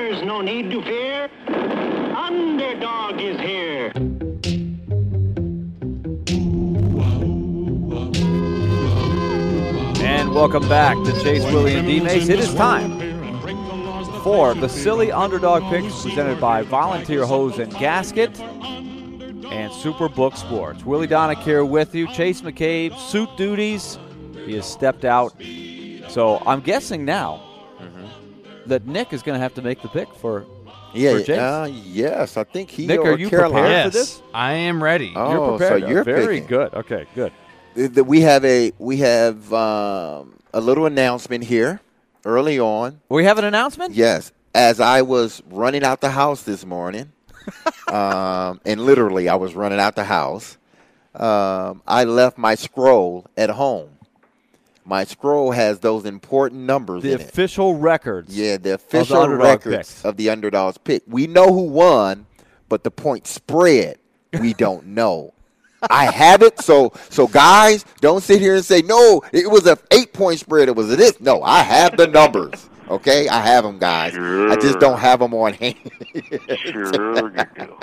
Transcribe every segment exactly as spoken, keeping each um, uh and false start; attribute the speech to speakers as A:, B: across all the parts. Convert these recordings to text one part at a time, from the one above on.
A: There's no need to fear. Underdog is here.
B: And welcome back to Chase, Willie, and D-Mace. It is time for the Silly Underdog Picks presented by Volunteer Hose and Gasket and Superbook Sports. Willie Donick here with you. Chase McCabe, suit duties. He has stepped out. So I'm guessing now mm-hmm. that Nick is going to have to make the pick for,
C: yeah,
B: for Chase.
C: Uh, yes, I think he
B: Nick,
C: or
B: are you
C: Carolina.
B: prepared
D: yes,
B: for this?
D: I am ready.
C: Oh,
B: you're prepared.
C: so you're
B: Very
C: picking.
B: good. Okay, good.
C: The, we have a we have um, a little announcement here early on.
B: We have an announcement?
C: Yes, as I was running out the house this morning, um, and literally I was running out the house, um, I left my scroll at home. My scroll has those important numbers
B: The
C: in it.
B: official records.
C: Yeah, the
B: of the
C: official
B: underdog
C: records
B: picks.
C: of the underdog's pick. We know who won, but the point spread, we don't know. I have it, so so guys, don't sit here and say, no, it was an eight-point spread. It was this. No, I have the numbers, okay? I have them, guys.
E: Sure.
C: I just don't have them on hand.
E: Sure you do.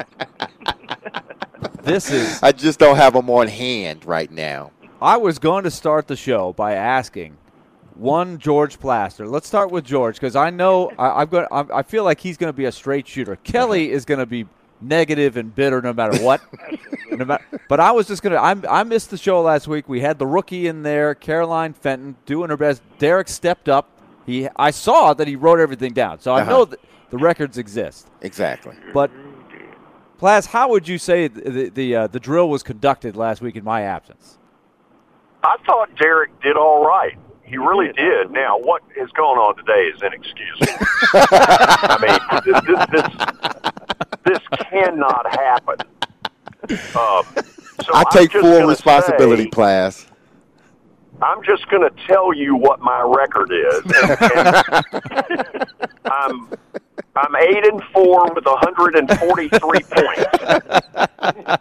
B: This is.
C: I just don't have them on hand right now.
B: I was going to start the show by asking one George Plaster. Let's start with George because I know I, I've got. I, I feel like he's going to be a straight shooter. Kelly is going to be negative and bitter no matter what. no matter, but I was just going to. I I missed the show last week. We had the rookie in there, Caroline Fenton, doing her best. Derek stepped up. He. I saw that he wrote everything down, so I
C: Uh-huh.
B: know that the records exist.
C: Exactly.
B: But Plaz, how would you say the the the, uh, the drill was conducted last week in my absence?
E: I thought Derek did all right. He really did. Now, what has gone on today is inexcusable. I mean, this, this, this cannot happen. Um, so
C: I
E: I'm
C: take
E: just
C: full
E: gonna
C: responsibility,
E: say,
C: Plas.
E: I'm just going to tell you what my record is. And, and I'm I'm eight and four with one hundred forty-three points.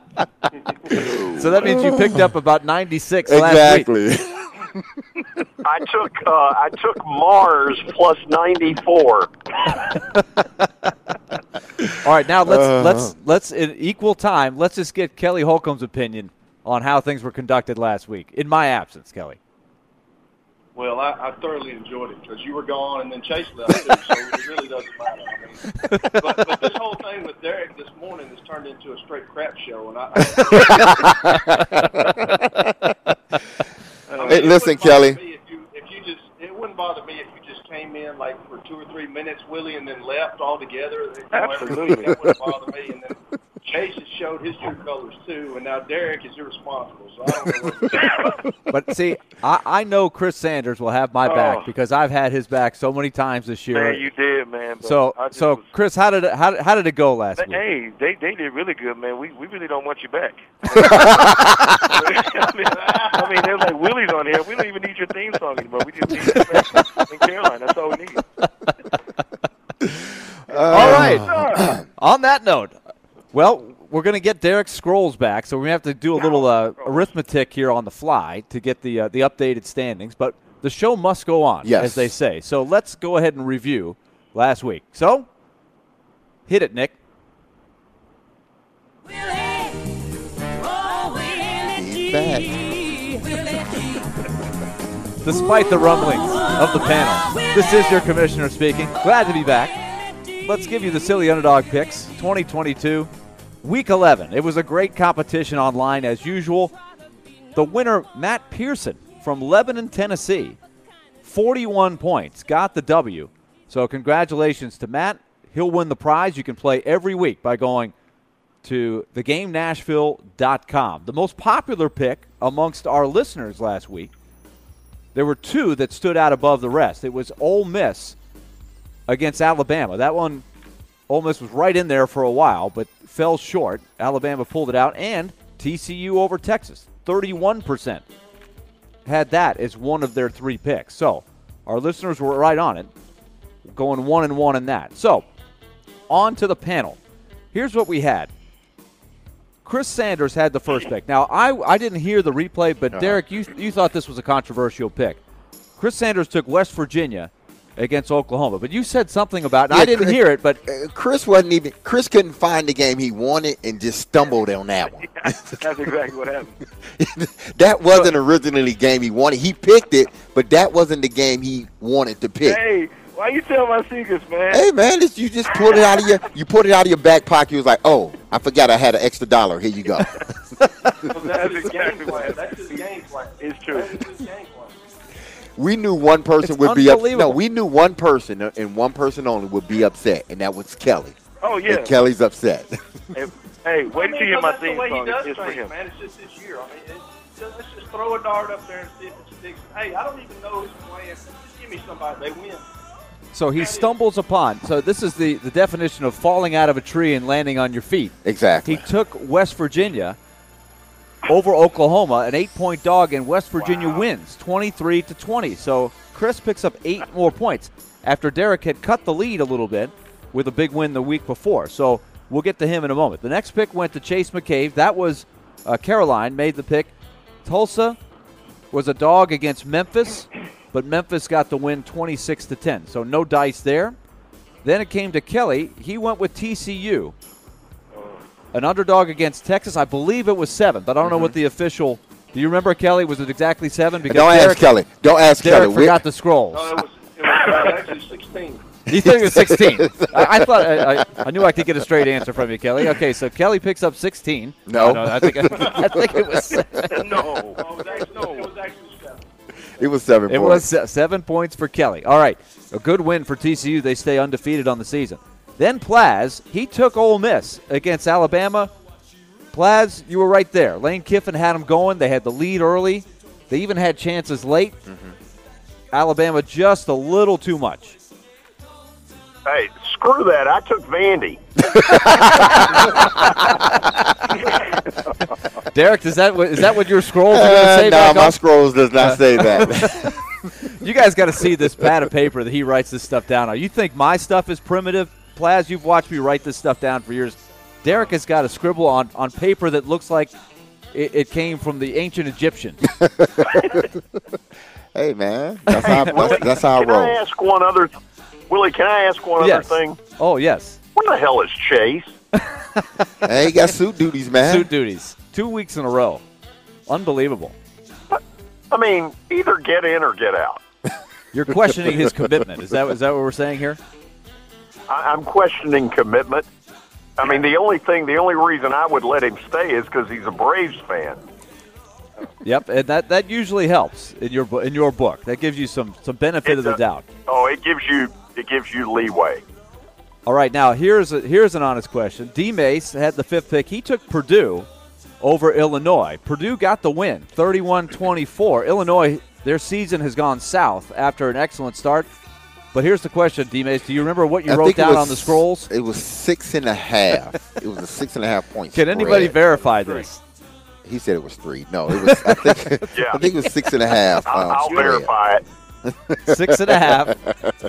B: So that means you picked up about ninety-six last week.
C: Exactly.
E: I took uh, I took Mars plus ninety-four.
B: All right, now let's
C: Uh.
B: let's let's in equal time. Let's just get Kelly Holcomb's opinion on how things were conducted last week in my absence, Kelly.
F: Well, I, I thoroughly enjoyed it because you were gone and then Chase left too, so it really doesn't matter. I mean, but, but this whole thing with Derek this morning has turned into a straight crap show, and I. I, I
C: Hey,
F: it
C: listen,
F: wouldn't bother
C: Kelly.
F: me If you, if you just, it wouldn't bother me if you just came in like for two or three minutes, Willie, and then left altogether. You know,
E: Absolutely.
F: That wouldn't bother me. And then Chase has showed his true colors too, and now Derek is irresponsible. So I don't know what to do.
B: But see, I, I know Chris Sanders will have my back
E: Oh.
B: because I've had his back so many times this year.
G: Man, you did, man. But
B: so
G: I just
B: so
G: was-
B: Chris, how did it, how did- how did it go last week?
G: hey, they they did really good, man. We we really don't want you back. I, mean, I mean, they're like Willie's on here. We don't even need your theme song anymore. We just need you back in Carolina. That's all we need.
B: All right. On that note, well, we're going to get Derek Scrolls back, so we're going to have to do a little uh, arithmetic here on the fly to get the uh, the updated standings. But the show must go on,
C: Yes.
B: as they say. So let's go ahead and review last week. So, hit it, Nick.
C: He's back.
B: Despite the rumblings of the panel, this is your commissioner speaking. Glad to be back. Let's give you the Silly Underdog Picks twenty twenty-two. Week eleven. It was a great competition online as usual. The winner, Matt Pearson from Lebanon, Tennessee, forty-one points, got the W. So congratulations to Matt. He'll win the prize. You can play every week by going to the game nashville dot com. The most popular pick amongst our listeners last week, there were two that stood out above the rest. It was Ole Miss against Alabama. That one, Ole Miss was right in there for a while, but fell short. Alabama pulled it out. And T C U over Texas, thirty-one percent had that as one of their three picks. So our listeners were right on it, going one and one in that. So on to the panel. Here's what we had. Chris Sanders had the first pick. Now, I, I didn't hear the replay, but
C: Uh-huh.
B: Derek, you you thought this was a controversial pick. Chris Sanders took West Virginia against Oklahoma. But you said something about, and yeah, I didn't Chris, hear it, but
C: uh, Chris wasn't even – Chris couldn't find the game he wanted and just stumbled on that one.
G: Yeah, that's exactly what happened.
C: That wasn't originally the game he wanted. He picked it, but that wasn't the game he wanted to pick.
G: Hey, why you tell my secrets, man?
C: Hey, man, it's, you just pulled it out of your – you put it out of your back pocket. You was like, oh, I forgot I had an extra dollar. Here you go.
G: Well, that's exactly what That's his game plan. It's true. That's his game plan.
C: We knew one person
B: it's
C: would be upset. No, we knew one person and one person only would be upset, and that was Kelly.
G: Oh, yeah.
C: And Kelly's upset.
G: Hey, hey wait
F: I mean,
G: till you hear my theme
F: song.
G: It's
F: things,
G: for him.
F: Man, it's just this year. I mean, it, just, let's just throw a dart up there and see if it sticks. Hey, I don't even know who's playing. Just give me somebody. They win.
B: So he stumbles upon. So this is the, the definition of falling out of a tree and landing on your feet.
C: Exactly.
B: He took West Virginia over Oklahoma, an eight-point dog, and West Virginia
F: wow.
B: wins twenty-three to twenty. So Chris picks up eight more points after Derek had cut the lead a little bit with a big win the week before. So we'll get to him in a moment. The next pick went to Chase McCabe. That was uh, Caroline made the pick. Tulsa was a dog against Memphis, but Memphis got the win twenty-six to ten. So no dice there. Then it came to Kelly. He went with T C U. An underdog against Texas. I believe it was seven, but I don't mm-hmm. know what the official. Do you remember, Kelly? Was it exactly seven? Because
C: don't
B: Derek,
C: ask Kelly. Don't ask
B: Derek
C: Kelly.
B: forgot the scrolls.
F: No, it was, it was actually sixteen.
B: You think it was sixteen? I, I thought I, I, I knew I could get a straight answer from you, Kelly. Okay, so Kelly picks up sixteen.
C: No,
B: no, no I think I think it was
G: seven.
F: no. No, it was actually, no, it was actually seven.
C: It was seven.
B: It
C: points.
B: was seven points for Kelly. All right, a good win for T C U. They stay undefeated on the season. Then Plaz, he took Ole Miss against Alabama. Plaz, you were right there. Lane Kiffin had them going. They had the lead early. They even had chances late. Mm-hmm. Alabama just a little too much.
E: Hey, screw that. I took Vandy.
B: Derek, is that what, is that what your scrolls are going to say?
C: Uh,
B: back
C: no, my
B: up?
C: scrolls does not uh, say that.
B: You guys got to see this pad of paper that he writes this stuff down on. You think my stuff is primitive? Plaz, you've watched me write this stuff down for years. Derek has got a scribble on, on paper that looks like it, it came from the ancient Egyptians.
C: Hey, man. That's how, that's, that's how I roll.
E: Can I ask one other th- Willie, can I ask one
B: yes.
E: other thing?
B: Oh, yes.
E: What the hell is Chase?
C: Hey, he got suit duties, man.
B: Suit duties. Two weeks in a row. Unbelievable.
E: I mean, either get in or get out.
B: You're questioning his commitment. Is that, is that what we're saying here?
E: I, I'm questioning commitment. I mean, the only thing, the only reason I would let him stay is because he's a Braves fan.
B: Yep, and that, that usually helps in your in your book. That gives you some, some benefit
E: it
B: of the
E: does,
B: doubt.
E: Oh, it gives you it gives you leeway.
B: All right, now here's a, here's an honest question. D. Mace had the fifth pick. He took Purdue over Illinois. Purdue got the win, thirty-one twenty-four. Illinois, their season has gone south after an excellent start. But here's the question, D-Mace. Do you remember what you
C: I
B: wrote down
C: was,
B: on the scrolls?
C: It was six and a half. It was a six and a half point
B: Can
C: spread.
B: anybody verify this?
C: He said it was three. No, it was. I think.
E: Yeah.
C: I think it was six and a half.
E: I'll,
C: um,
E: I'll verify it.
B: Six and a half.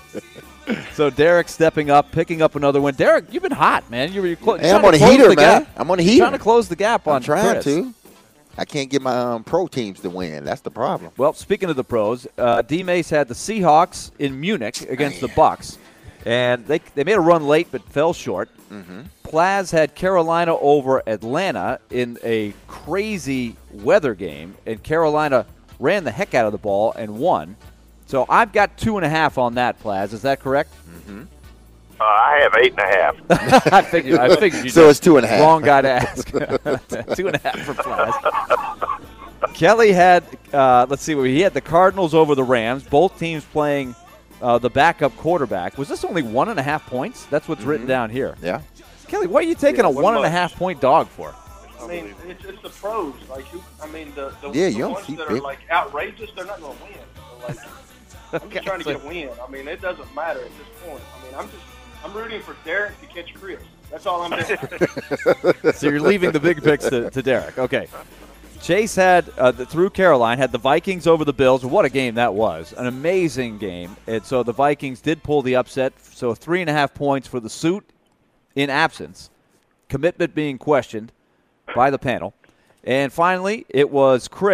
B: So Derek stepping up, picking up another win. Derek, you've been hot, man. You're, you're clo-
C: hey, I'm on a heater, man.
B: Gap.
C: I'm on a
B: You're
C: heater.
B: trying to close the gap on
C: I'm trying
B: Chris.
C: to. I can't get my um, pro teams to win. That's the problem.
B: Well, speaking of the pros, uh, D-Mace had the Seahawks in Munich against the Bucks, and they they made a run late but fell short.
C: Mm-hmm.
B: Plaz had Carolina over Atlanta in a crazy weather game, and Carolina ran the heck out of the ball and won. So I've got two and a half on that, Plaz. Is that correct?
C: Mm-hmm.
E: Uh, I have eight and a half.
B: I figured. I figured you.
C: So
B: did.
C: it's two and a half.
B: Wrong guy to ask. Two and a half for Plaz. Kelly had. Uh, let's see. He had the Cardinals over the Rams. Both teams playing uh, the backup quarterback. Was this only one and a half points? That's what's mm-hmm. written down here.
C: Yeah.
B: Kelly, what are you taking
F: yeah,
B: a one and a half point dog for?
F: I mean, it's, it's the pros. Like, who, I mean, the, the,
C: yeah,
F: the
C: you
F: ones that
C: big.
F: are like outrageous, they're not going to win. So, like, I'm just trying to get a win. I mean, it doesn't matter at this point. I mean, I'm just I'm rooting for Derek to catch Chris. That's all I'm doing.
B: So you're leaving the big picks to, to Derek. Okay. Chase had, uh, the, through Caroline, had the Vikings over the Bills. What a game that was. An amazing game. And so the Vikings did pull the upset. So three and a half points for the suit in absence. Commitment being questioned by the panel. And finally, it was Chris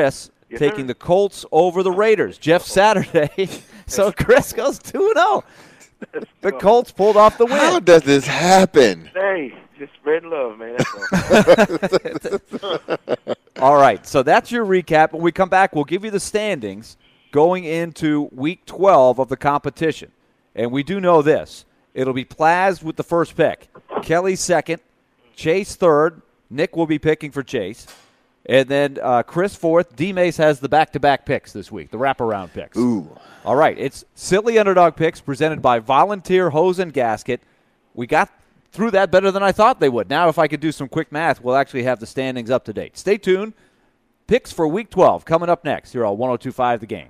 G: Yes,
B: taking
G: sir.
B: the Colts over the Raiders. Jeff Saturday. So Chris goes two and oh. The Colts pulled off the
C: How
B: win.
C: does this happen?
G: Hey, just spread love, man. That's all.
B: All right, so that's your recap. When we come back, we'll give you the standings going into Week twelve of the competition. And we do know this. It'll be Plaz with the first pick, Kelly second, Chase third. Nick will be picking for Chase. And then uh, Chris fourth. D-Mace has the back-to-back picks this week, the wraparound picks.
C: Ooh.
B: All right, it's Silly Underdog Picks presented by Volunteer Hose and Gasket. We got through that better than I thought they would. Now if I could do some quick math, we'll actually have the standings up to date. Stay tuned. Picks for Week twelve coming up next here on one oh two point five The Game.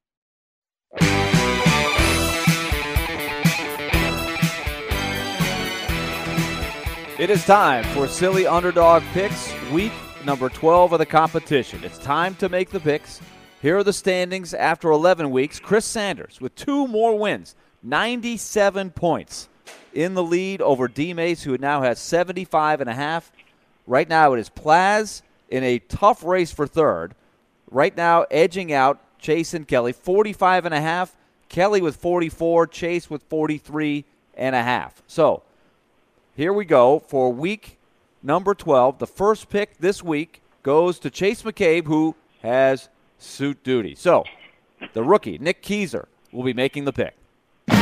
B: It is time for Silly Underdog Picks, week number twelve of the competition. It's time to make the picks. Here are the standings after eleven weeks. Chris Sanders with two more wins, ninety-seven points in the lead over D-Mace, who now has seventy-five and a half. Right now it is Plaz in a tough race for third. Right now edging out Chase and Kelly, forty-five and a half. Kelly with forty-four, Chase with forty-three and a half. So here we go for week number twelve. The first pick this week goes to Chase McCabe, who has suit duty. So the rookie, Nick Keyser, will be making the pick.
D: All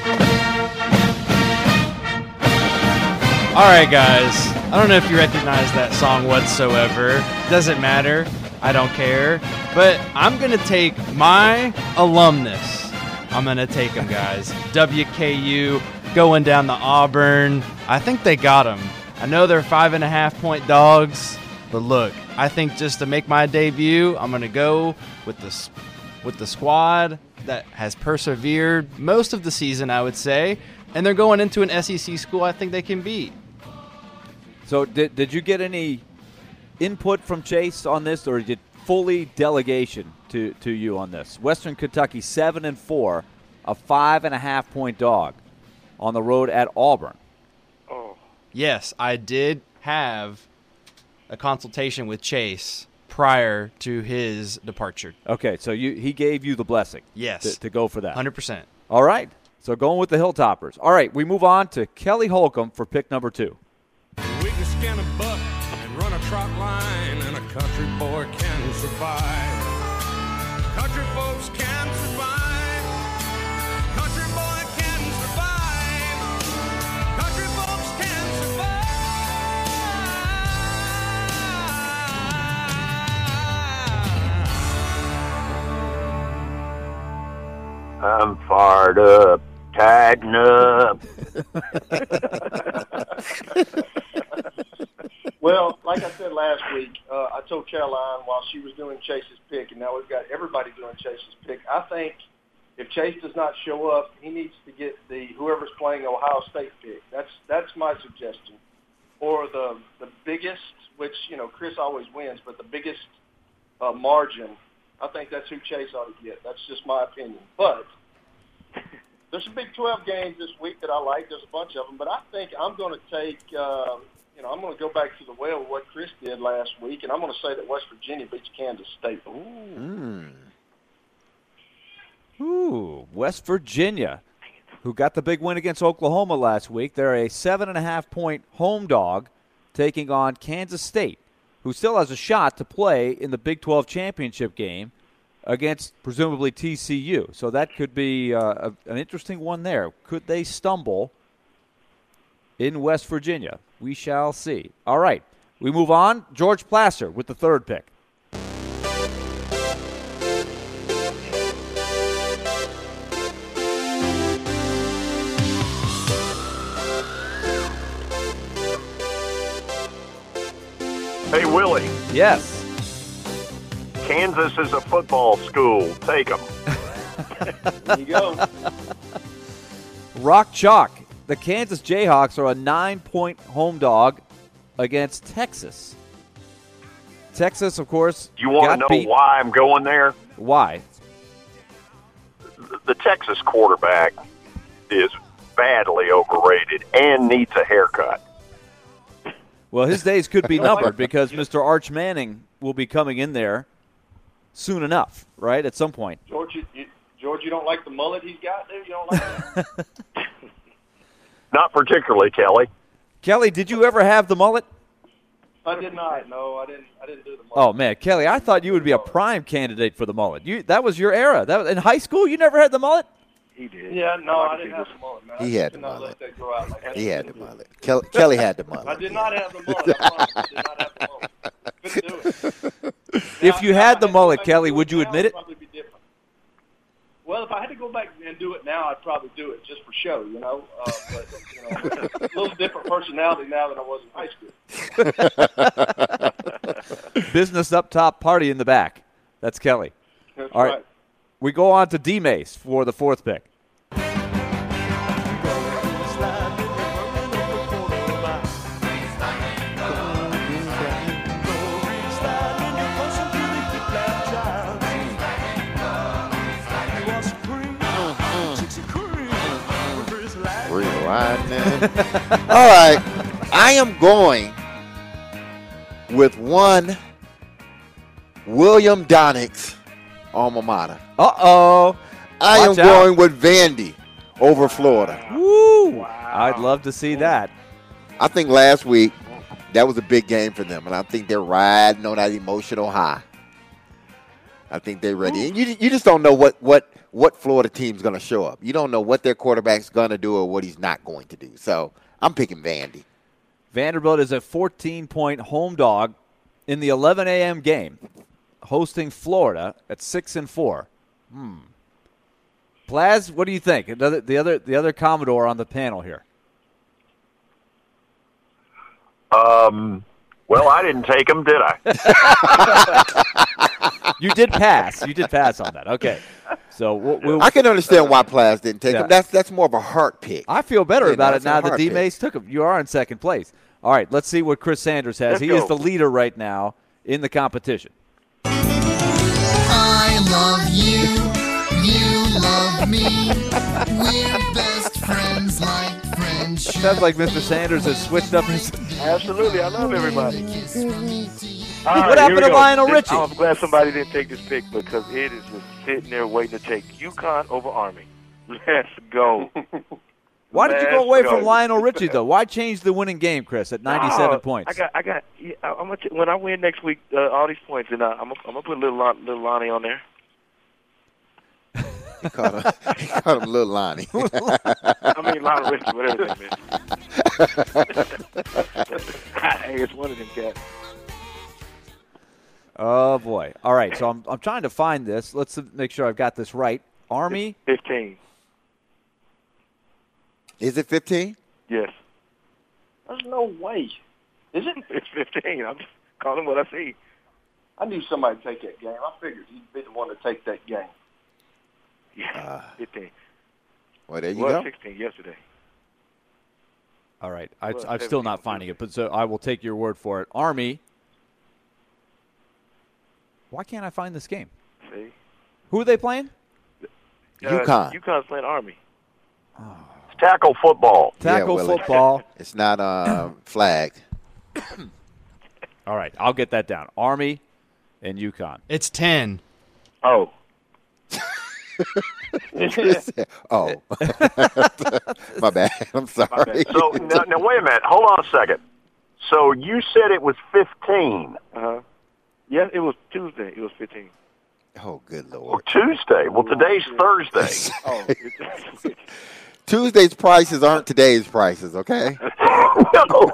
D: right, guys. I don't know if you recognize that song whatsoever. Doesn't matter. I don't care. But I'm going to take my alumnus. I'm going to take him, guys. W K U going down to Auburn. I think they got him. I know they're five and a half point dogs, but look, I think just to make my debut, I'm going to go with the, with the squad that has persevered most of the season, I would say, and they're going into an S E C school I think they can beat.
B: So did did you get any input from Chase on this, or did fully delegation to, to you on this? Western Kentucky seven and four, a five and a half point dog on the road at Auburn.
G: Oh,
D: Yes, I did have a consultation with Chase prior to his departure.
B: Okay, so you he gave you the blessing.
D: Yes.
B: To, to go for that.
D: one hundred percent.
B: All right. So going with the Hilltoppers. All right, we move on to Kelly Holcomb for pick number two.
H: We can skin a buck and run a trot line, and a country boy can survive. Country folks can survive. Country boy can survive. Country folks can survive.
E: I'm fired up. Tighten up.
F: Well, like I said last week, uh, I told Caroline while she was doing Chase's pick, and now we've got everybody doing Chase's pick. I think if Chase does not show up, he needs to get the whoever's playing Ohio State pick. That's that's my suggestion. Or the the biggest, which you know Chris always wins, but the biggest uh, margin. I think that's who Chase ought to get. That's just my opinion. But there's some Big twelve games this week that I like. There's a bunch of them, but I think I'm going to take. Uh, You know, I'm going to go back to the well of what Chris did last week, and I'm going to say that West Virginia beats Kansas State. Ooh.
C: Mm.
B: Ooh, West Virginia, who got the big win against Oklahoma last week. They're a seven and a half point home dog taking on Kansas State, who still has a shot to play in the Big twelve championship game against presumably T C U. So that could be uh, a, an interesting one there. Could they stumble in West Virginia? We shall see. All right, we move on. George Placer with the third pick.
E: Hey, Willie,
B: Yes.
E: Kansas is a football school. Take them.
F: There you go.
B: Rock Chalk. The Kansas Jayhawks are a nine-point home dog against Texas. Texas, of course,
E: You want to
B: got
E: know
B: beat.
E: why I'm going there?
B: Why?
E: The, the Texas quarterback is badly overrated and needs a haircut.
B: Well, his days could be numbered because Mister Arch Manning will be coming in there soon enough, right? At some point.
F: George, you, you, George, you don't like the mullet he's got there? You don't like that?
E: Not particularly, Kelly.
B: Kelly, did you ever have the mullet?
F: I did not. No, I didn't. I didn't do the mullet.
B: Oh man, Kelly, I thought you would be a prime candidate for the mullet. You that was your era. That was, in high school, you never had the mullet?
G: He did.
F: Yeah, no,
G: I
F: I didn't have the mullet, man.
C: He
F: I
C: had
F: did
C: the
F: not
C: mullet.
F: let that grow out like that.
C: He had the mullet. Kelly, Kelly had the mullet.
F: I did not have the mullet. I promise. I did not have the mullet. Couldn't do it.
B: If
F: Now-
B: you
F: now
B: had
F: I
B: the
F: to go
B: mullet,
F: back
B: Kelly,
F: and do
B: would you
F: now,
B: admit
F: it'd
B: it?
F: Probably be different. Well, if I had to go back and do it now, I'd probably do it just for show, you know. Uh, but you know, a little different personality now than I was in high school.
B: Business up top, party in the back. That's Kelly.
F: That's
B: All right.
F: right.
B: We go on to D-Mace for the fourth pick.
C: All right. I am going with one William Donnick's alma mater.
B: Uh-oh.
C: I
B: Watch
C: am
B: out.
C: going with Vandy over Florida.
B: Woo! I'd love to see that.
C: I think last week that was a big game for them, and I think they're riding on that emotional high. I think they're ready. And you you just don't know what what what Florida team's going to show up. You don't know what their quarterback's going to do or what he's not going to do. So I'm picking Vandy.
B: Vanderbilt is a fourteen-point home dog in the eleven a.m. game, hosting Florida at six and four. Hmm. Plaz, what do you think? Another, the other the other Commodore on the panel here.
E: Um, well, I didn't take him, did I?
B: You did pass. You did pass on that. Okay. So we'll, we'll,
C: I can understand why Plaz didn't take
B: Yeah.
C: him. That's that's more of a heart pick.
B: I feel better
C: Yeah,
B: about
C: that's
B: it now
C: a
B: that
C: hard
B: D.
C: pick.
B: Mace took him. You are in second place. All right, let's see what Chris Sanders has.
G: Let's
B: he
G: go.
B: is the leader right now in the competition.
I: I love you, you love me. We're best friends like friendship.
B: Sounds like Mister Sanders has switched up his.
G: Absolutely. I love everybody. All
B: What
G: right,
B: happened
G: here we
B: to
G: go.
B: Lionel
G: This-
B: Richie?
G: I'm glad somebody didn't take this pick because it is just sitting there waiting to take UConn over Army. Let's go.
B: Why did you go
G: Let's
B: away
G: go.
B: from Lionel Richie though? Why change the winning game, Chris, at ninety-seven
G: Oh,
B: points?
G: I got, I got. Yeah, I'm gonna t- when I win next week, uh, all these points, and uh, I'm, gonna, I'm gonna put little, Lon- little Lonnie on there.
C: He called him, he called him Little Lonnie.
G: I mean, Lionel Richie, whatever his name is. Hey, it's one of them cats.
B: Oh boy! All right, so I'm I'm trying to find this. Let's make sure I've got this right. Army.
G: Fifteen.
C: Is it fifteen?
G: Yes,
F: There's no way. Is it?
G: it's fifteen. I'm just calling what I see.
F: I knew somebody would take that game. I figured he'd be the one to take that game.
G: Yeah,
C: Uh,
G: fifteen.
C: Well, there you
G: Well,
C: go.
G: sixteen yesterday.
B: All right, I,
G: Well,
B: I'm still not
G: seventeen.
B: finding it, but so I will take your word for it. Army. Why can't I find this game?
G: See,
B: Who are they playing?
C: UConn.
G: Uh, UConn's playing Army.
E: It's tackle football.
B: Tackle
C: Yeah, Willie.
B: football.
C: It's not uh, flagged.
B: All right, I'll get that down. Army and UConn.
D: It's ten.
G: Oh,
C: Oh, my bad. I'm sorry.
E: So now, now, wait a minute. Hold on a second. So you said it was fifteen.
G: uh huh. Yeah, it was Tuesday. It was fifteen.
C: Oh, good
E: Well,
C: Lord.
E: Tuesday. Well, today's Thursday.
G: Oh, it's,
C: Tuesday's prices aren't today's prices, okay?
E: No.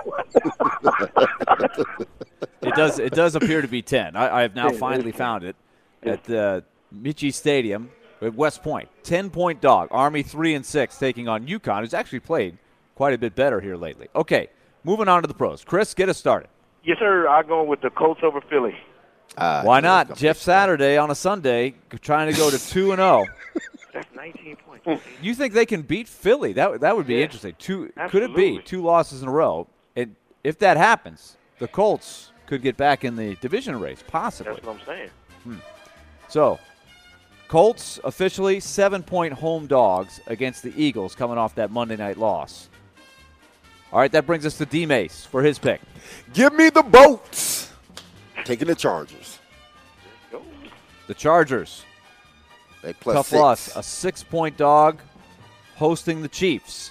B: It does. It does appear to be ten. I, I have now finally found it at the Michie Stadium at West Point. Ten-point dog. Army three and six taking on UConn, who's actually played quite a bit better here lately. Okay, moving on to the pros. Chris, get us started.
G: yes, sir. I go with the Colts over Philly.
C: Uh,
B: Why
C: yeah,
B: not?
C: come
B: Jeff
C: on.
B: Saturday on a Sunday, trying to go to two and zero.
G: That's nineteen points.
B: You think they can beat Philly? That that would be
G: Yeah,
B: interesting. Two could it be
G: absolutely.
B: two losses in a row? And if that happens, the Colts could get back in the division race, possibly.
G: That's what I'm saying.
B: So, Colts officially seven-point home dogs against the Eagles coming off that Monday night loss. All right, that brings us to D. Mace for his pick.
C: Give me the boats. Taking the Chargers.
G: Go.
B: The Chargers.
C: They plus
B: Tough
C: six.
B: loss. A six-point dog hosting the Chiefs.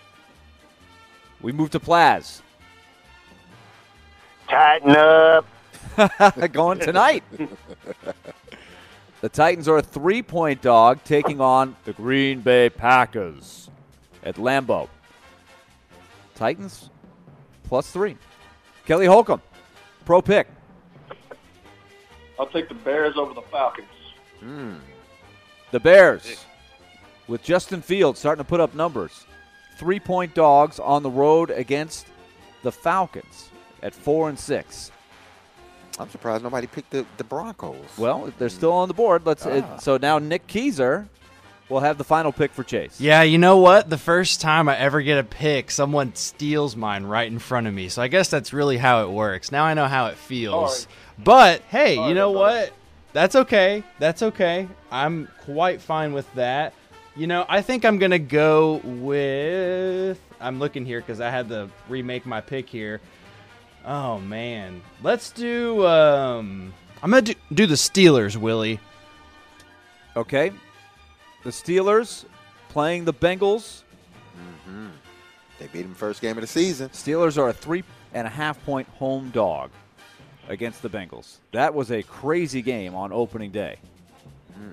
B: We move to Plaz.
A: Tighten up.
B: Going tonight. The Titans are a three-point dog taking on the Green Bay Packers at Lambeau. Titans plus three. Kelly Holcomb, pro pick.
F: I'll take the Bears over the Falcons.
C: Mm.
B: The Bears, with Justin Fields starting to put up numbers. Three-point dogs on the road against the Falcons at four and six.
C: I'm surprised nobody picked the, the Broncos.
B: Well, they're still on the board. Let's.
C: Ah.
B: It, so now Nick Keyser will have the final pick for Chase.
D: Yeah, you know what? The first time I ever get a pick, someone steals mine right in front of me. So I guess that's really how it works. Now I know how it feels.
F: Sorry.
D: But, hey,
F: Sorry
D: you know
F: about
D: what? That's okay. That's okay. I'm quite fine with that. You know, I think I'm going to go with – I'm looking here because I had to remake my pick here. Oh, man. Let's do um, – I'm going to do, do the Steelers, Willie.
B: Okay. The Steelers playing the Bengals.
C: Mm-hmm. They beat them first game of the season.
B: Steelers are a three and a half point home dog against the Bengals. That was a crazy game on opening day. Mm.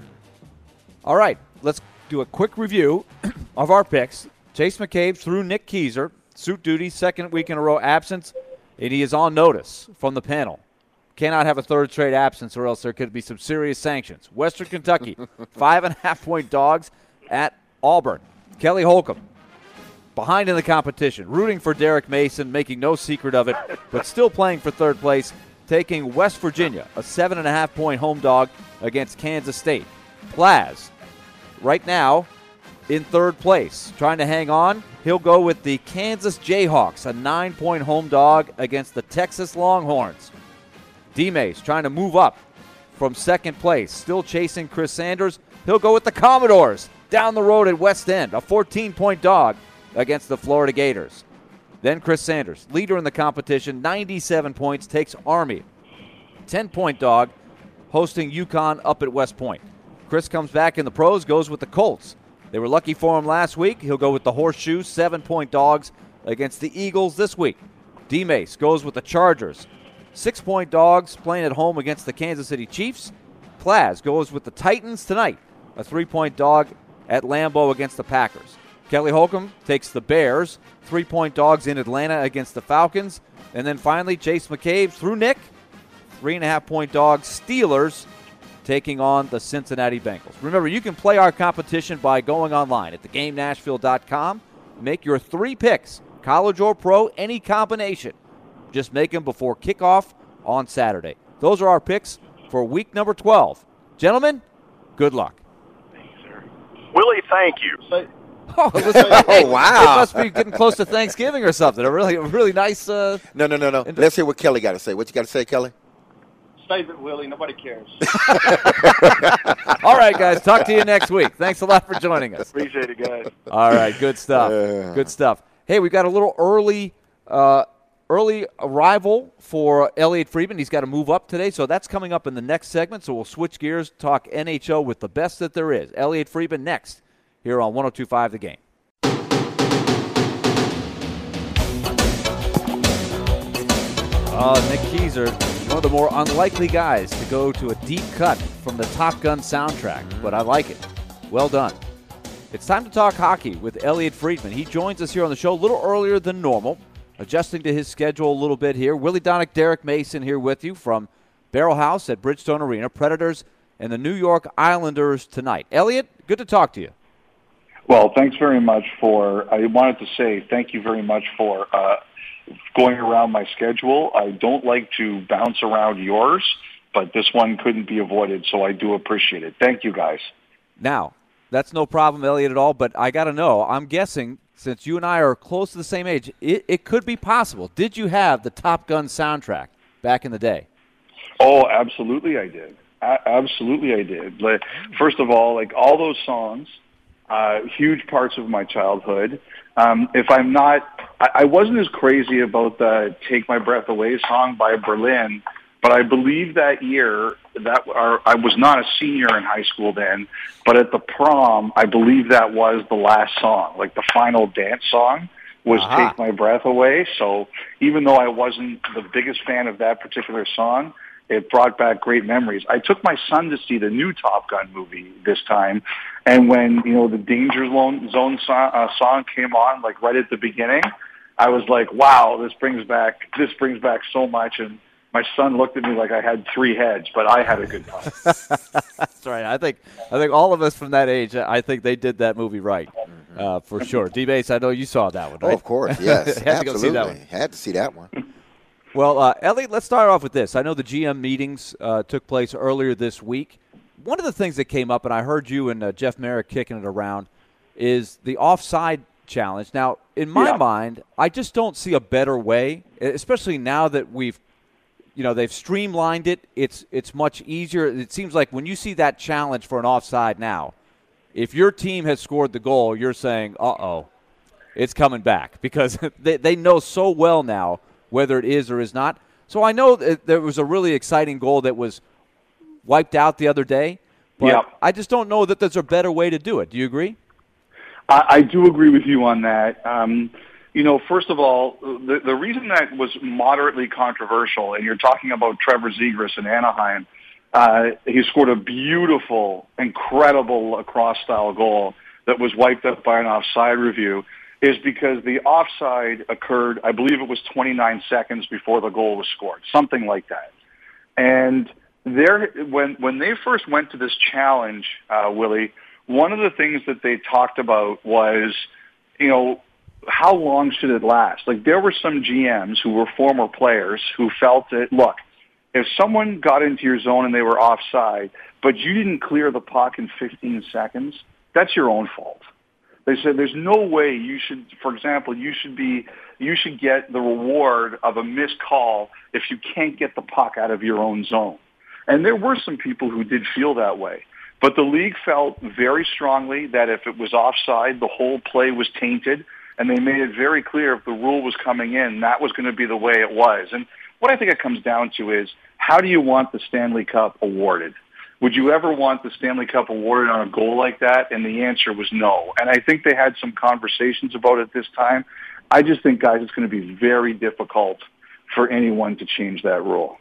B: All right, let's do a quick review of our picks. Chase McCabe through Nick Keyser, suit duty, second week in a row absence, and he is on notice from the panel. Cannot have a third straight absence or else there could be some serious sanctions. Western Kentucky, five and a half point dogs at Auburn. Kelly Holcomb, behind in the competition, rooting for Derek Mason, making no secret of it, but still playing for third place, taking West Virginia, a seven and a half point home dog against Kansas State. Plaz, right now in third place, trying to hang on. He'll go with the Kansas Jayhawks, a nine point home dog against the Texas Longhorns. D-Mace trying to move up from second place, still chasing Chris Sanders. He'll go with the Commodores down the road at West End, a fourteen point dog against the Florida Gators. Then Chris Sanders, leader in the competition, ninety-seven points, takes Army. ten point dog hosting UConn up at West Point. Chris comes back in the pros, goes with the Colts. They were lucky for him last week. He'll go with the Horseshoe, seven point dogs against the Eagles this week. D-Mace goes with the Chargers. Six point dogs playing at home against the Kansas City Chiefs. Plaz goes with the Titans tonight. A three point dog at Lambeau against the Packers. Kelly Holcomb takes the Bears. Three point dogs in Atlanta against the Falcons. And then finally, Chase McCabe through Nick. Three and a half point dogs, Steelers, taking on the Cincinnati Bengals. Remember, you can play our competition by going online at the game nashville dot com. Make your three picks, college or pro, any combination. Just make them before kickoff on Saturday. Those are our picks for week number twelve. Gentlemen, good luck.
E: Willie, thank you.
F: Say,
B: Oh, listen, hey,
C: Oh, wow.
B: It must be getting close to Thanksgiving or something. A really, a really nice. Uh,
C: No, no, no, no. Let's hear what Kelly got to say. What you got to say, Kelly?
F: save it, Willie. Nobody cares.
B: all right, guys. Talk to you next week. Thanks a lot for joining us.
G: Appreciate it, guys.
B: All right, good stuff.
C: Yeah.
B: Good stuff. Hey, we got a little early, uh, early arrival for Elliot Friedman. He's got to move up today, so that's coming up in the next segment. So we'll switch gears, talk N H L with the best that there is. Elliot Friedman next here on one oh two point five The Game. Uh, Nick Keyser, one of the more unlikely guys to go to a deep cut from the Top Gun soundtrack, but I like it. Well done. It's time to talk hockey with Elliot Friedman. He joins us here on the show a little earlier than normal, adjusting to his schedule a little bit here. Willie Donick, Derek Mason here with you from Barrel House at Bridgestone Arena. Predators and the New York Islanders tonight. Elliot, good to talk to you.
J: Well, thanks very much for, I wanted to say thank you very much for uh, going around my schedule. I don't like to bounce around yours, but this one couldn't be avoided, so I do appreciate it. Thank you, guys.
B: Now, that's no problem, Elliot, at all, but I got to know, I'm guessing, since you and I are close to the same age, it, it could be possible. Did you have the Top Gun soundtrack back in the day?
J: Oh, absolutely I did. A- absolutely I did. Like, first of all, like all those songs, uh, huge parts of my childhood. Um, if I'm not, I, I wasn't as crazy about the Take My Breath Away song by Berlin, but I believe that year that are, I was not a senior in high school then, but at the prom, I believe that was the last song, like the final dance song was
B: Uh-huh.
J: Take My Breath Away. So even though I wasn't the biggest fan of that particular song, it brought back great memories. I took my son to see the new Top Gun movie this time, and when, you know, the Danger Zone zone song, uh, song came on, like right at the beginning, I was like, wow, this brings back this brings back so much. And my son looked at me like I had three heads, but I had a good time.
B: That's right. I think I think all of us from that age, I think they did that movie right, uh, for sure. D-Base, I know you saw that one, right?
C: Oh, of course, yes,
B: Had to go see
C: absolutely.
B: that one.
C: Had to see that one.
B: Well, uh, Elliot, let's start off with this. I know the G M meetings uh, took place earlier this week. One of the things that came up, and I heard you and uh, Jeff Merrick kicking it around, is the offside challenge. Now, in my
J: Yeah.
B: mind, I just don't see a better way, especially now that we've, you know, they've streamlined it. It's it's much easier. It seems like when you see that challenge for an offside now, if your team has scored the goal, you're saying, uh-oh, it's coming back, because they, they know so well now whether it is or is not. So I know that there was a really exciting goal that was wiped out the other day, but
J: Yeah.
B: I just don't know that there's a better way to do it. Do you agree?
J: I, I do agree with you on that. Um, you know, first of all, the, the reason that was moderately controversial, and you're talking about Trevor Zegras in Anaheim, uh, he scored a beautiful, incredible lacrosse-style goal that was wiped up by an offside review, is because the offside occurred, I believe it was twenty-nine seconds before the goal was scored, something like that. And there, when when they first went to this challenge, uh, Willie, one of the things that they talked about was, you know, how long should it last? Like, there were some G Ms who were former players who felt that, look, if someone got into your zone and they were offside, but you didn't clear the puck in fifteen seconds, that's your own fault. They said there's no way you should, for example, you should be, you should get the reward of a missed call if you can't get the puck out of your own zone. And there were some people who did feel that way. But the league felt very strongly that if it was offside, the whole play was tainted, and they made it very clear if the rule was coming in, that was going to be the way it was. And what I think it comes down to is, how do you want the Stanley Cup awarded? Would you ever want the Stanley Cup awarded on a goal like that? And the answer was no. And I think they had some conversations about it this time. I just think, guys, it's going to be very difficult for anyone to change that rule.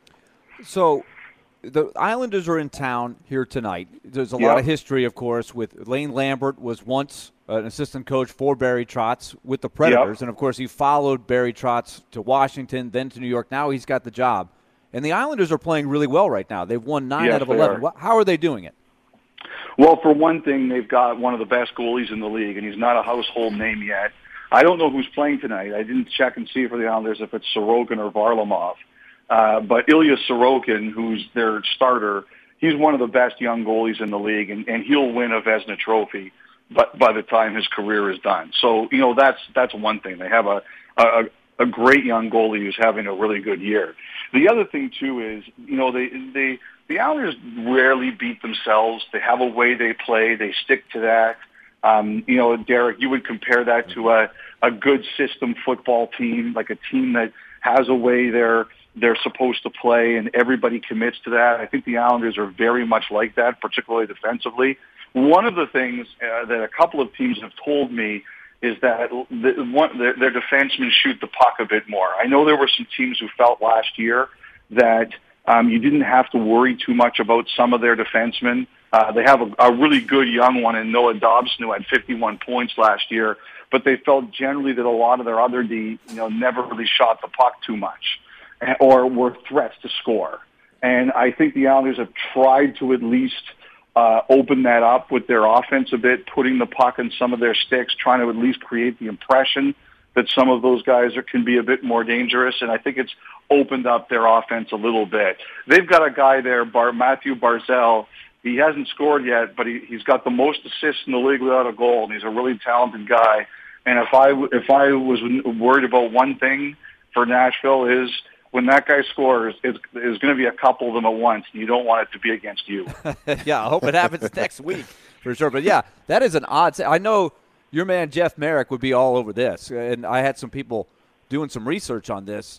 B: So the Islanders are in town here tonight. There's a
J: Yeah.
B: lot of history, of course, with Lane Lambert was once an assistant coach for Barry Trotz with the Predators.
J: Yep.
B: And, of course, he followed Barry Trotz to Washington, then to New York. Now he's got the job. And the Islanders are playing really well right now. They've won nine
J: Yes,
B: out of
J: they
B: eleven.
J: are.
B: Wha- How are they doing it?
J: Well, for one thing, they've got one of the best goalies in the league, and he's not a household name yet. I don't know who's playing tonight. I didn't check and see for the Islanders if it's Sorokin or Varlamov. Uh, but Ilya Sorokin, who's their starter, he's one of the best young goalies in the league, and, and he'll win a Vezina Trophy but by the time his career is done. So, you know, that's that's one thing. They have a, a, a great young goalie who's having a really good year. The other thing, too, is, you know, they they the Islanders rarely beat themselves. They have a way they play. They stick to that. Um, you know, Derek, you would compare that to a, a good system football team, like a team that has a way they're they're supposed to play, and everybody commits to that. I think the Islanders are very much like that, particularly defensively. One of the things uh, that a couple of teams have told me is that the, one, their, their defensemen shoot the puck a bit more. I know there were some teams who felt last year that um, you didn't have to worry too much about some of their defensemen. Uh, they have a, a really good young one in Noah Dobson who had fifty-one points last year, but they felt generally that a lot of their other D, you know, never really shot the puck too much or were threats to score. And I think the Islanders have tried to at least uh, open that up with their offense a bit, putting the puck in some of their sticks, trying to at least create the impression that some of those guys are, can be a bit more dangerous. And I think it's opened up their offense a little bit. They've got a guy there, Bar- Matthew Barzal. He hasn't scored yet, but he, he's got the most assists in the league without a goal, and he's a really talented guy. And if I, if I was worried about one thing for Nashville is when that guy scores, it's, there's going to be a couple of them at once, and you don't want it to be against you.
B: Yeah, I hope it happens next week for sure. But, yeah, that is an odd – I know your man Jeff Merrick would be all over this, and I had some people doing some research on this.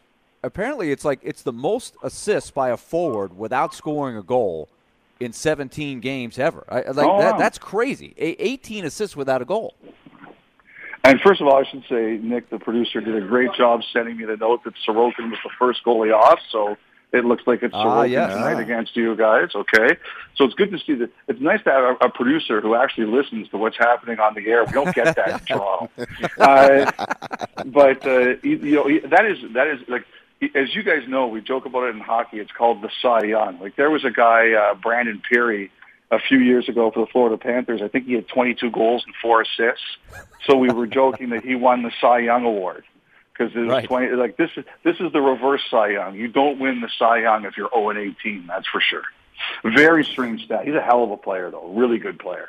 B: apparently it's like it's the most assists by a forward without scoring a goal in seventeen games ever. I, like
J: oh,
B: that,
J: wow.
B: That's crazy. A- eighteen assists without a goal.
J: And first of all, I should say, Nick, the producer, did a great job sending me the note that Sorokin was the first goalie off, so it looks like it's
B: Ah,
J: Sorokin
B: yes.
J: tonight against you guys, okay? So it's good to see that. It's nice to have a, a producer who actually listens to what's happening on the air. We don't get that in Toronto. Uh, but, uh, you know, that is, that is like, as you guys know, we joke about it in hockey, it's called the Cy Young. Like, there was a guy, uh, Brandon Peary, a few years ago for the Florida Panthers. I think he had twenty-two goals and four assists. So we were joking that he won the Cy Young Award because it was
B: Right.
J: twenty. Like this is this is the reverse Cy Young. You don't win the Cy Young if you're zero and eighteen. That's for sure. Very strange stat. He's a hell of a player, though. Really good player.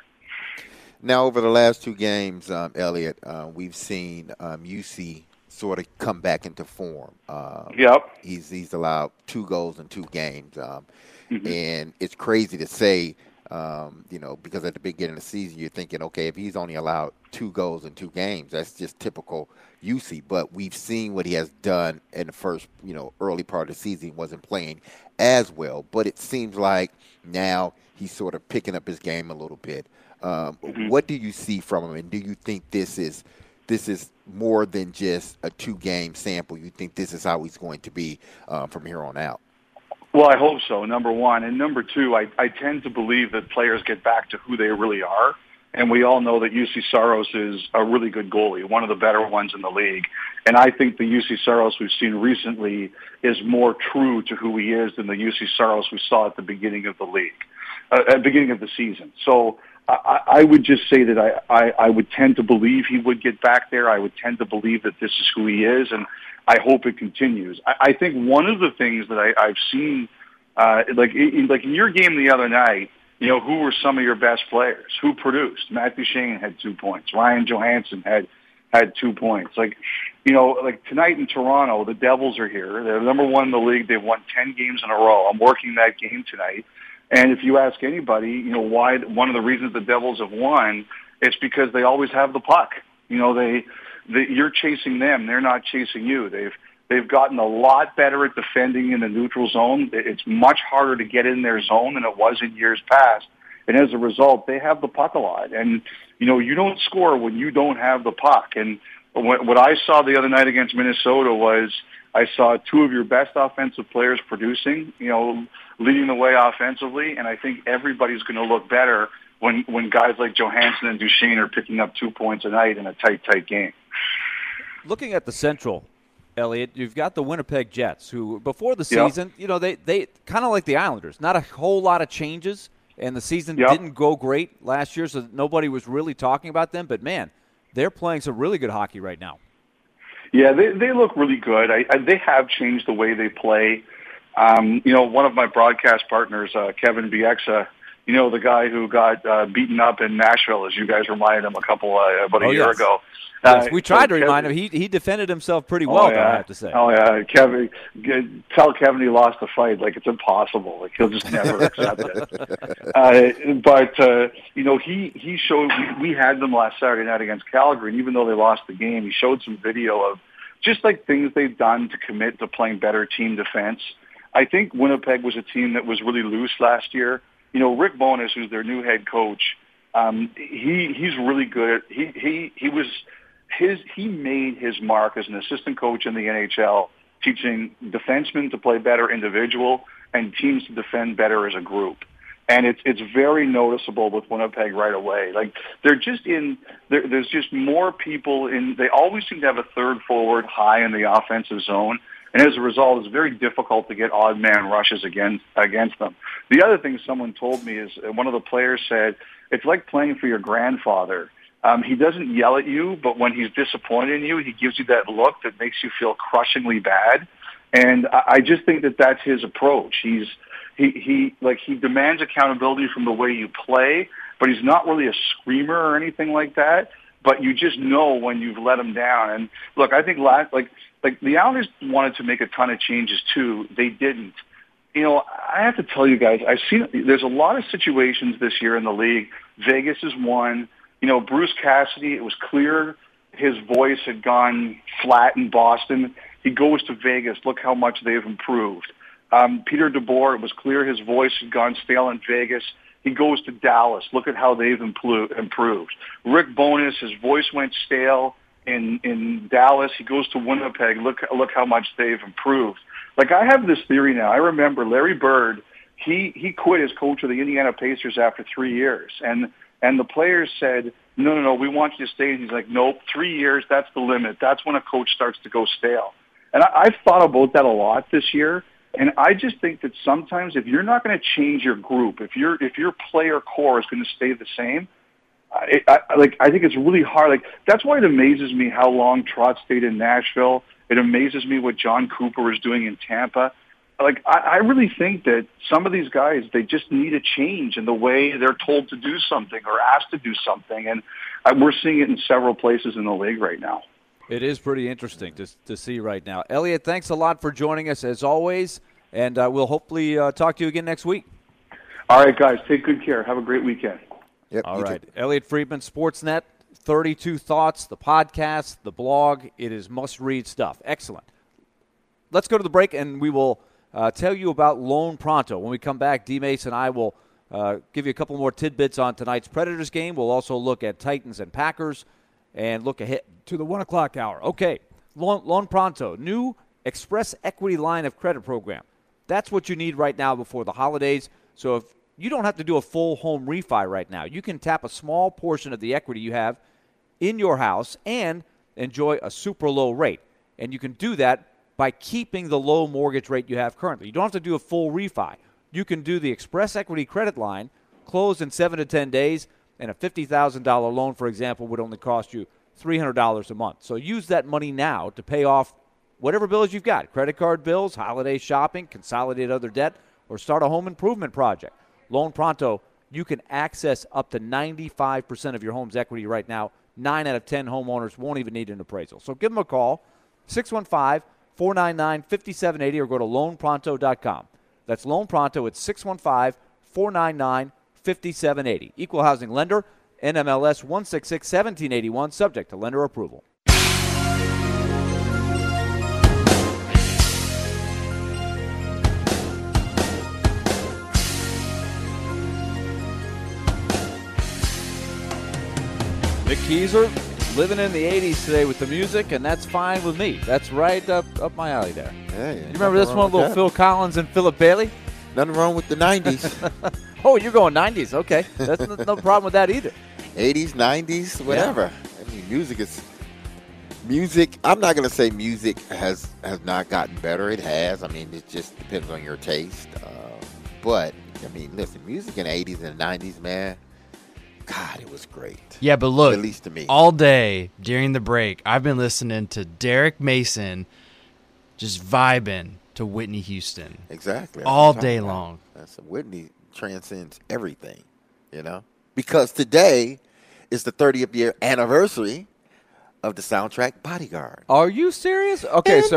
C: Now, over the last two games, um, Elliot, uh, we've seen um, U C sort of come back into form. Um,
J: Yep.
C: He's he's allowed two goals in two games, um,
J: Mhm.
C: and it's crazy to say. Um, you know, because at the beginning of the season, you're thinking, okay, if he's only allowed two goals in two games, that's just typical U C. But we've seen what he has done in the first, you know, early part of the season. He wasn't playing as well, but it seems like now he's sort of picking up his game a little bit. Um,
J: Mhm.
C: What do you see from him, and do you think this is this is more than just a two-game sample? You think this is how he's going to be uh, from here on out?
J: Well, I hope so, number one. And number two, I, I tend to believe that players get back to who they really are. And we all know that U C Saros is a really good goalie, one of the better ones in the league. And I think the U C Saros we've seen recently is more true to who he is than the U C Saros we saw at the beginning of the league, uh, at the beginning of the season. So I, I would just say that I, I, I would tend to believe he would get back there. I would tend to believe that this is who he is, and I hope it continues. I, I think one of the things that I, I've seen, uh, like in, like in your game the other night, you know, who were some of your best players? Who produced? Matt Duchene had two points. Ryan Johansson had had two points. Like, you know, like tonight in Toronto, the Devils are here. They're number one in the league. They've won ten games in a row. I'm working that game tonight. And if you ask anybody, you know, why one of the reasons the Devils have won, it's because they always have the puck. You know, they, they you're chasing them. They're not chasing you. They've They've gotten a lot better at defending in the neutral zone. It's much harder to get in their zone than it was in years past. And as a result, they have the puck a lot. And, you know, you don't score when you don't have the puck. And what, what I saw the other night against Minnesota was I saw two of your best offensive players producing, you know, leading the way offensively. And I think everybody's going to look better when, when guys like Johansson and Duchene are picking up two points a night in a tight, tight game.
B: Looking at the Central, Elliot, you've got the Winnipeg Jets, who before the
J: Yep.
B: season, you know, they, they kind of like the Islanders, not a whole lot of changes, and the season
J: Yep.
B: didn't go great last year, so nobody was really talking about them. But, man, they're playing some really good hockey right now.
J: Yeah, they they look really good. I, I, they have changed the way they play. Um, you know, one of my broadcast partners, uh, Kevin Bieksa, you know, the guy who got uh, beaten up in Nashville, as you guys reminded him a couple uh, about a
B: Oh,
J: year
B: yes.
J: ago.
B: Yes,
J: Uh,
B: we tried
J: so
B: to remind
J: Kevin,
B: him. He he defended himself pretty well,
J: oh,
B: though,
J: yeah.
B: I have to say.
J: Oh yeah, Kevin. g- Tell Kevin he lost the fight. Like it's impossible. Like he'll just never accept it. Uh, but uh, you know, he he showed. We, we had them last Saturday night against Calgary, and even though they lost the game, he showed some video of just like things they've done to commit to playing better team defense. I think Winnipeg was a team that was really loose last year. You know, Rick Bowness, who's their new head coach, um, he he's really good. At, he he he was. His he made his mark as an assistant coach in the N H L, teaching defensemen to play better individual and teams to defend better as a group. And it's it's very noticeable with Winnipeg right away. Like they're just in there, there's just more people in. They always seem to have a third forward high in the offensive zone, and as a result, it's very difficult to get odd man rushes against against them. The other thing someone told me is uh, one of the players said it's like playing for your grandfather. Um, he doesn't yell at you, but when he's disappointed in you, he gives you that look that makes you feel crushingly bad. And I, I just think that that's his approach. He's he he like he demands accountability from the way you play, but he's not really a screamer or anything like that. But you just know when you've let him down. And look, I think last like like the Islanders wanted to make a ton of changes too. They didn't. You know, I have to tell you guys, I've seen there's a lot of situations this year in the league. Vegas is one. You know, Bruce Cassidy, it was clear his voice had gone flat in Boston. He goes to Vegas. Look how much they've improved. Um, Peter DeBoer, it was clear his voice had gone stale in Vegas. He goes to Dallas. Look at how they've implu- improved. Rick Bowness, his voice went stale in, in Dallas. He goes to Winnipeg. Look, look how much they've improved. Like, I have this theory now. I remember Larry Bird, he, he quit as coach of the Indiana Pacers after three years. And, and the players said, no, no, no, we want you to stay. And he's like, nope, three years, that's the limit. That's when a coach starts to go stale. And I, I've thought about that a lot this year. And I just think that sometimes if you're not going to change your group, if your if your player core is going to stay the same, I, I, like I think it's really hard. Like that's why it amazes me how long Trotz stayed in Nashville. It amazes me what John Cooper is doing in Tampa. Like I, I really think that some of these guys, they just need a change in the way they're told to do something or asked to do something, and I, we're seeing it in several places in the league right now.
B: It is pretty interesting to to see right now. Elliot, thanks a lot for joining us as always, and uh, we'll hopefully uh, talk to you again next week.
J: All right, guys, take good care. Have a great weekend.
C: Yep.
B: All right, too. Elliot Friedman, Sportsnet, thirty-two Thoughts, the podcast, the blog. It is must-read stuff. Excellent. Let's go to the break, and we will uh, tell you about Lone Pronto. When we come back, D-Mace and I will uh, give you a couple more tidbits on tonight's Predators game. We'll also look at Titans and Packers and look ahead to the one o'clock hour. Okay, Lone, Lone Pronto, new Express Equity line of credit program. That's what you need right now before the holidays. So if you don't have to do a full home refi right now, you can tap a small portion of the equity you have in your house and enjoy a super low rate. And you can do that by keeping the low mortgage rate you have currently. You don't have to do a full refi. You can do the Express Equity credit line, close in seven to ten days, and a fifty thousand dollars loan, for example, would only cost you three hundred dollars a month. So use that money now to pay off whatever bills you've got, credit card bills, holiday shopping, consolidate other debt, or start a home improvement project. Lone Pronto, you can access up to ninety-five percent of your home's equity right now. Nine out of ten homeowners won't even need an appraisal. So give them a call, six one five, four nine nine, five seven eight zero, or go to loan pronto dot com. That's Lone Pronto at six one five, four nine nine, five seven eight zero. Equal housing lender, N M L S one six six, one seven eight one, subject to lender approval. Mick Keyser living in the eighties today with the music, and that's fine with me. That's right up, up my alley there.
C: Yeah, yeah,
B: you remember this one, little
C: that.
B: Phil Collins and Philip Bailey?
C: Nothing wrong with the nineties.
B: Oh, you're going nineties. Okay. That's no, no problem with that either.
C: eighties, nineties, whatever. Yeah. I mean, music is music. I'm not going to say music has, has not gotten better. It has. I mean, it just depends on your taste. Uh, but, I mean, listen, music in the eighties and nineties, man, God, it was great.
D: Yeah, but look,
C: at least to me,
D: all day during the break, I've been listening to Derek Mason just vibing to Whitney Houston.
C: Exactly. That's
D: all day about. long.
C: That's Whitney transcends everything, you know, because today is the thirtieth year anniversary of the soundtrack Bodyguard.
B: Are you serious? Okay,
C: and
B: so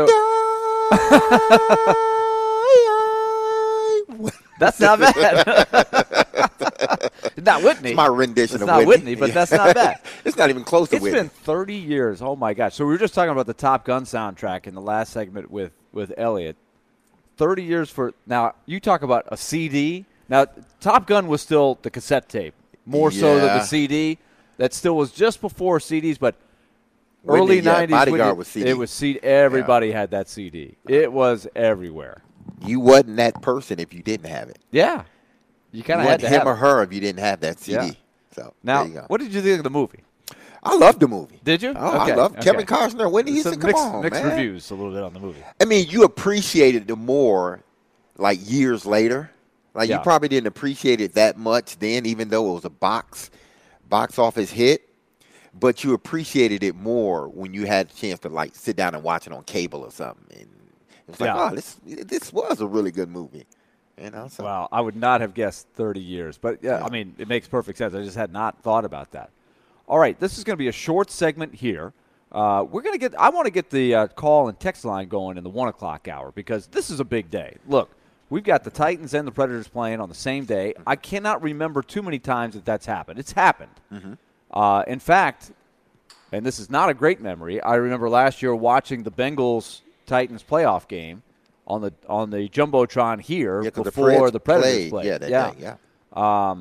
C: I, I,
B: that's not bad. Not Whitney.
C: It's my rendition
B: it's
C: of
B: not
C: Whitney.
B: Whitney, but that's not bad.
C: It's not even close to
B: it's
C: Whitney.
B: It's been thirty years. Oh, my gosh. So we were just talking about the Top Gun soundtrack in the last segment with, with Elliot. thirty years for – now, you talk about a C D. Now, Top Gun was still the cassette tape, more yeah. so than the C D. That still was just before C Ds, but
C: Whitney,
B: early
C: yeah,
B: nineties.
C: Bodyguard
B: Whitney,
C: was C D.
B: It was C D. Everybody
C: yeah.
B: had that C D. It was everywhere.
C: You wasn't that person if you didn't have it.
B: Yeah. You kind of
C: had
B: to
C: him
B: have
C: or
B: it.
C: her if you didn't have that C D.
B: Yeah.
C: So
B: now,
C: there you go.
B: What did you think of the movie?
C: I loved the movie.
B: Did you?
C: Oh,
B: okay.
C: I loved
B: okay.
C: Kevin Costner. Whitney Houston.
B: So
C: Come
B: mixed,
C: on,
B: mixed
C: man.
B: reviews a little bit on the movie.
C: I mean, you appreciated it more like years later. Like
B: yeah.
C: you probably didn't appreciate it that much then, even though it was a box box office hit. But you appreciated it more when you had a chance to like sit down and watch it on cable or something. And it was like,
B: yeah.
C: oh, this this was a really good movie. You know, so.
B: Wow, I would not have guessed thirty years. But, yeah, yeah, I mean, it makes perfect sense. I just had not thought about that. All right, this is going to be a short segment here. Uh, we're going to get – I want to get the uh, call and text line going in the one o'clock hour because this is a big day. Look, we've got the Titans and the Predators playing on the same day. I cannot remember too many times that that's happened. It's happened.
C: Mm-hmm.
B: Uh, in fact, and this is not a great memory, I remember last year watching the Bengals Titans playoff game on the on the jumbotron here
C: Yeah, 'cause the
B: before
C: Preds
B: the Predators
C: played.
B: played.
C: Yeah, that
B: yeah.
C: day, yeah.
B: Um,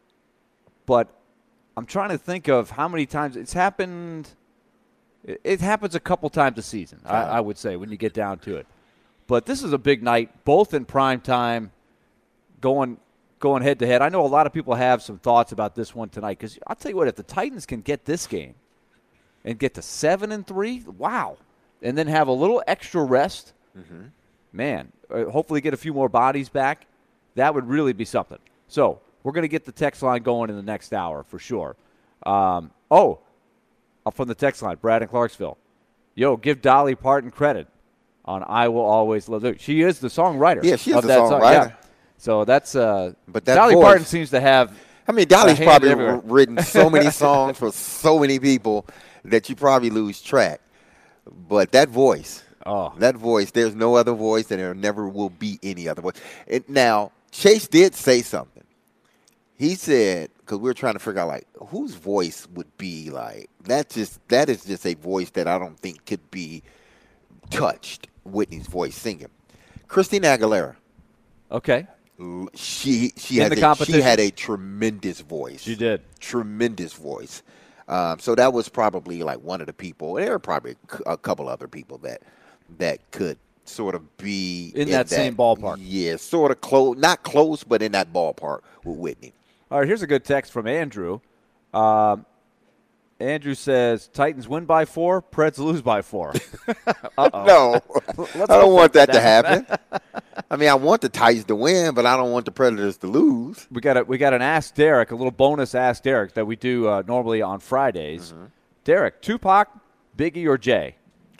B: but I'm trying to think of how many times it's happened. It, it happens a couple times a season, I, I would say, when you get down to it. But this is a big night, both in prime time, going going head to head. I know a lot of people have some thoughts about this one tonight because I'll tell you what, if the Titans can get this game and get to seven and three, wow, and then have a little extra rest,
C: Mm-hmm.
B: man, uh, hopefully get a few more bodies back, that would really be something. So we're going to get the text line going in the next hour for sure. Um, oh, up from the text line, Brad in Clarksville. Yo, give Dolly Parton credit on I Will Always Love You. She is the songwriter.
C: Yeah, she is
B: of
C: the
B: that song.
C: songwriter.
B: Yeah. So that's uh,
C: But that
B: Dolly
C: voice-
B: Parton seems to have.
C: I mean, Dolly's
B: hand
C: probably
B: everywhere.
C: written so many songs for so many people that you probably lose track. But that voice,
B: oh.
C: that voice, there's no other voice, and there never will be any other voice. And now, Chase did say something. He said, because we were trying to figure out, like, whose voice would be like, that just that is just a voice that I don't think could be touched, Whitney's voice singing. Christina Aguilera.
B: Okay.
C: She she
B: In
C: had
B: the
C: a,
B: competition.
C: she had a tremendous voice.
B: She did.
C: Tremendous voice. Um, so that was probably like one of the people. There were probably a couple other people that that could sort of be
B: In that same ballpark.
C: Yeah, sort of close, not close, but in that ballpark with Whitney.
B: All right, here's a good text from Andrew. Um, Andrew says, Titans win by four, Preds lose by four. Uh-oh.
C: No,
B: Let's
C: I
B: hope
C: don't want that
B: that's
C: to happen. I mean, I want the Titans to win, but I don't want the Predators to lose.
B: We got a, we got an Ask Derek, a little bonus Ask Derek that we do uh, normally on Fridays.
C: Mm-hmm.
B: Derek, Tupac, Biggie, or Jay?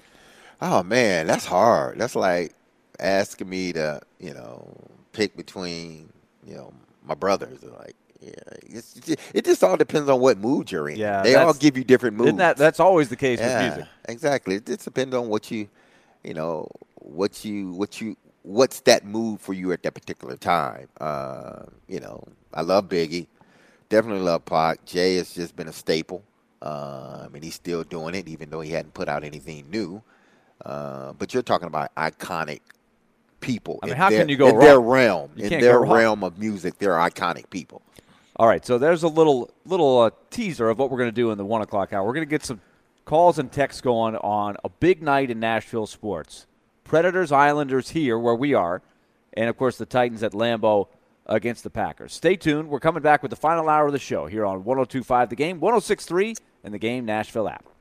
C: Oh man, that's hard. That's like asking me to, you know, pick between, you know, my brothers. Like, yeah, it's, it's, it just all depends on what mood you're in.
B: Yeah,
C: they all
B: that's-
C: give you different moods.
B: Isn't that that's always the case
C: yeah,
B: with music?
C: exactly. It just depends on what you, you know, what you, what you, what's that mood for you at that particular time. Uh, you know, I love Biggie, definitely love Pac. Jay has just been a staple. Uh, I mean, he's still doing it, even though he hadn't put out anything new. Uh, but you're talking about iconic people.
B: I mean,
C: in
B: how
C: their,
B: can you go
C: in
B: wrong?
C: their realm?
B: You
C: in
B: can't
C: their
B: go wrong.
C: realm of music, they're iconic people.
B: All right, so there's a little little uh, teaser of what we're going to do in the one o'clock hour. We're going to get some calls and texts going on a big night in Nashville sports. Predators, Islanders here where we are, and, of course, the Titans at Lambeau against the Packers. Stay tuned. We're coming back with the final hour of the show here on one oh two point five The Game, one oh six point three, and the Game Nashville app.